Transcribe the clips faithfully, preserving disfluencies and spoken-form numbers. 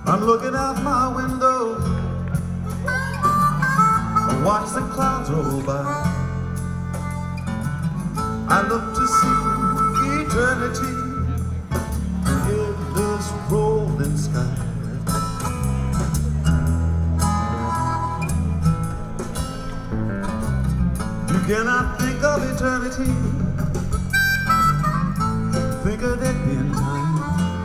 I'm looking out my window, I watch the clouds roll by. I look to see eternity in this rolling sky. You cannot think of eternity, think of it in time.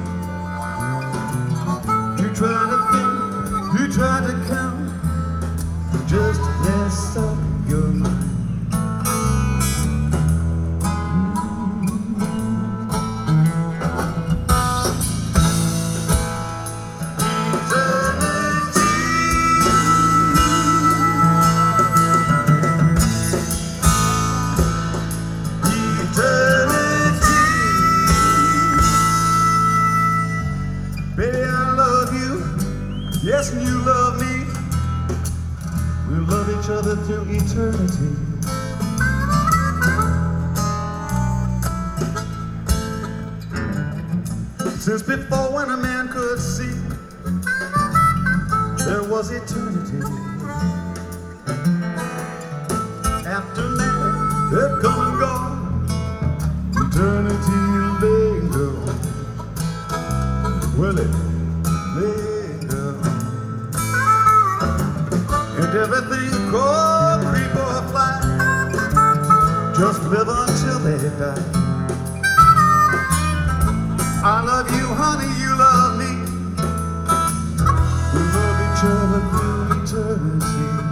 You try to think, you try to count, just mess up your mind. Yes, and you love me. We'll love each other through eternity. Since before when a man could see, there was eternity. After man had come and gone, eternity lingered. Well, it lingered. And everything crawled, creep or fly, just live until they die. I love you, honey, you love me. We love each other through eternity.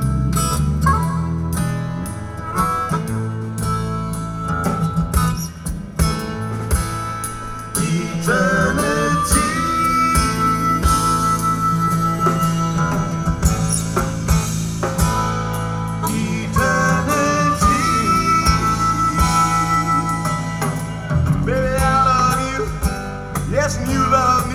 Eternity. Yes, and you love me.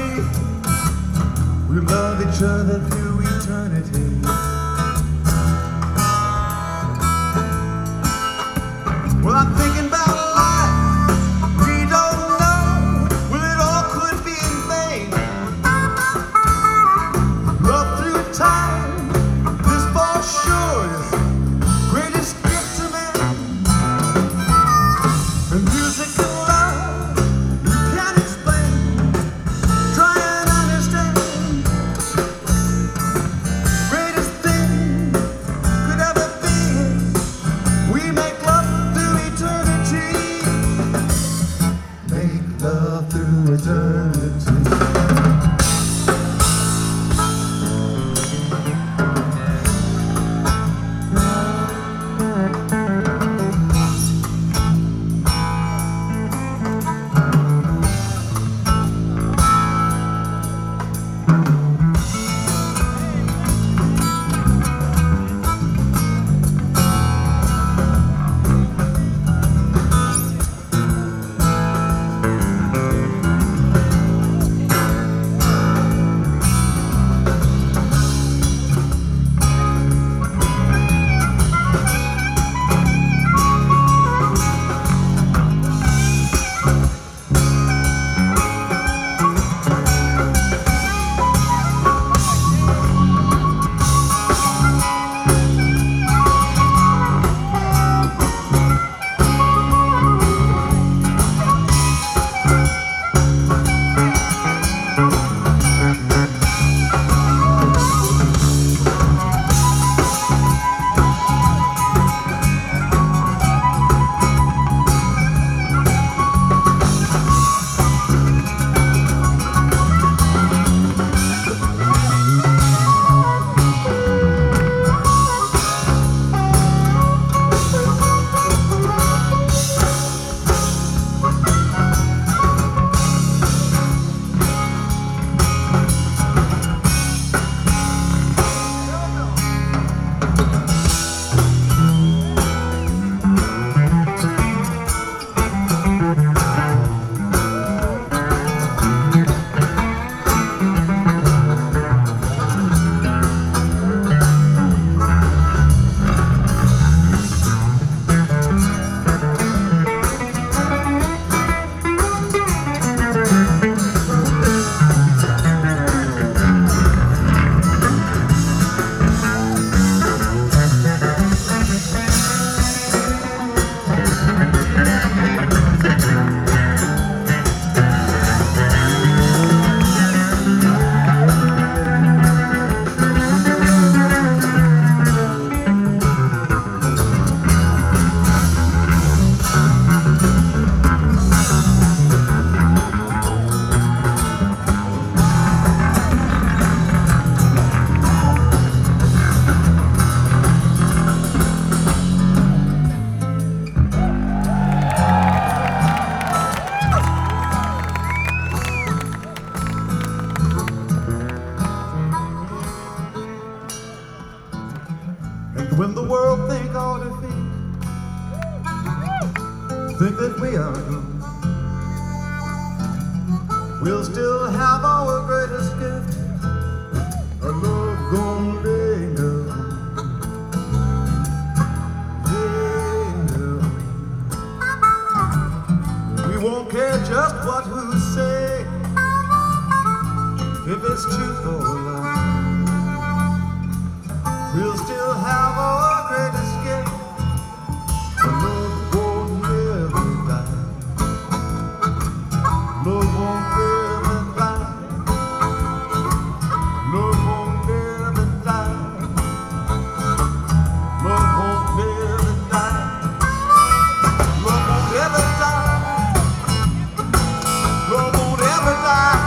When the world think all defeat, think that we are doomed, we'll still have our greatest gift, a love gonna linger. Linger. We won't care just what who say, if it's truth or lie. We'll still have our greatest gift, a love won't never die. Love won't never die. Love won't never die. Love won't never die. Love won't ever die. Love won't ever die.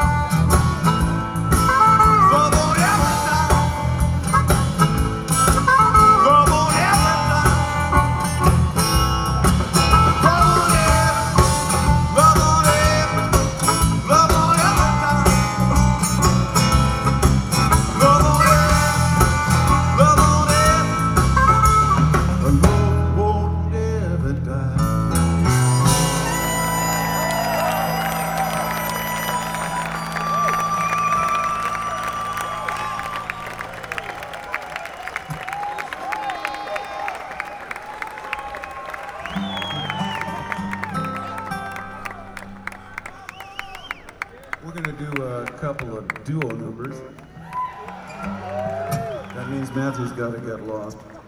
We're going to do a couple of duo numbers. That means Matthew's got to get lost.